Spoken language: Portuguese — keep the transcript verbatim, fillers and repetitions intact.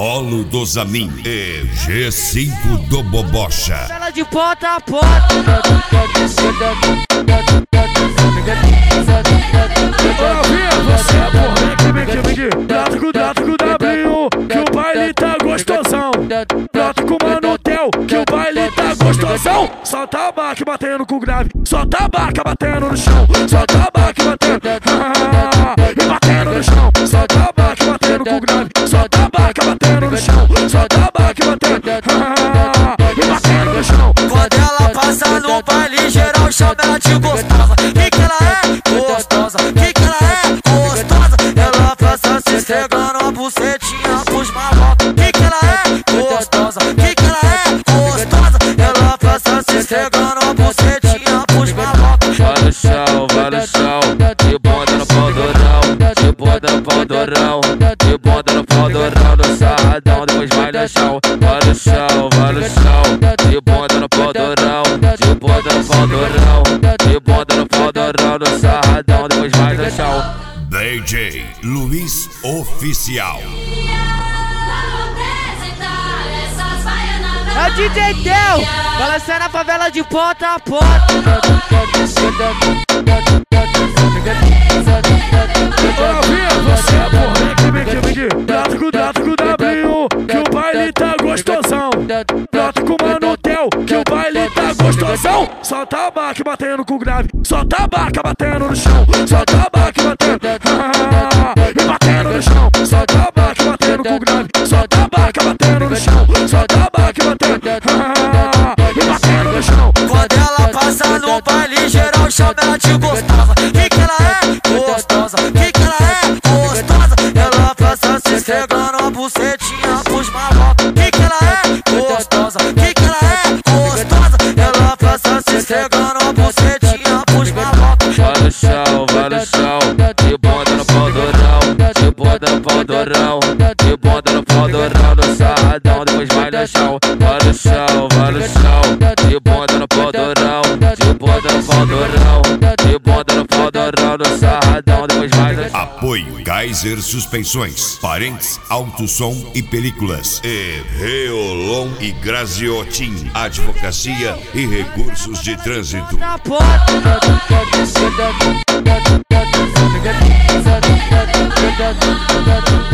Polo do Zamin e G cinco do Bobocha. Ela de porta a porta. Ô novinha, você é porra, vem aqui, vem aqui, vem aqui. Brota com, brota com o W, que o baile tá gostosão. Brota com o Manotel, que o baile tá gostosão. Só tabaco batendo com grave, só tabaco batendo no chão. Só tabaco batendo, e batendo no chão. Só tabaco batendo com grave, só tabaco batendo no chão. Só tabaco batendo, e batendo no chão. Quando ela passa no baile geral, chama ela de gostosa. Que que ela é? Gostosa. Que que ela é? Gostosa. Ela passa se esfregando a bucetinha pros malocos. Que que ela é? Gostosa. Que que ela é? Gostosa. Ela passa se esfregando a bucetinha pros malocos. Vai no chão, vai no chão, de bunda no pau durão, de bunda no pau durão, de bunda no pau durão, no sarradão, depois vai no chão. Vai no chão, vai no chão, de bunda no pau durão, de bunda no pau durão, de bunda no pau durão, no sarradão, depois vai no chão. D J Luiz Oficial. É o D J Del, balançando a favela de porta a porta. Ô novinha, você é porra, vem aqui, vem aqui, vem aqui. Brota com, brota com o W, que o baile tá gostosão. Brota com o Manotel, que o baile tá gostosão. Só tabaco batendo com grave, só tabaco batendo no chão. Só tabaco batendo, e batendo no chão. Só tabaco batendo com grave, só tabaco batendo no chão. Só tabaco batendo, e batendo no chão. Quando ela passa no baile geral, chama ela de gostosa. Que que ela é? Gostosa. Que que ela é? Gostosa. Ela passa se esfregando a bucetinha pros malocos. Que que ela é? Gostosa. Que que ela é? Gostosa. Ela passa se esfregando a bucetinha pros malocos. Vai no chão, vai no chão, de bunda no pau durão, de bunda no pau durão, de bunda no pau durão, no sarradão, depois vai no chão. Vai no chão, vai no chão, de bunda no pau durão, de bunda no pau durão, de bunda no pau durão, no sarradão, depois vai no chão. Apoio Kaiser Suspensões, Parentes, Alto Som e Películas e Reolon e Graziotin, Advocacia e Recursos de Trânsito. Na porta.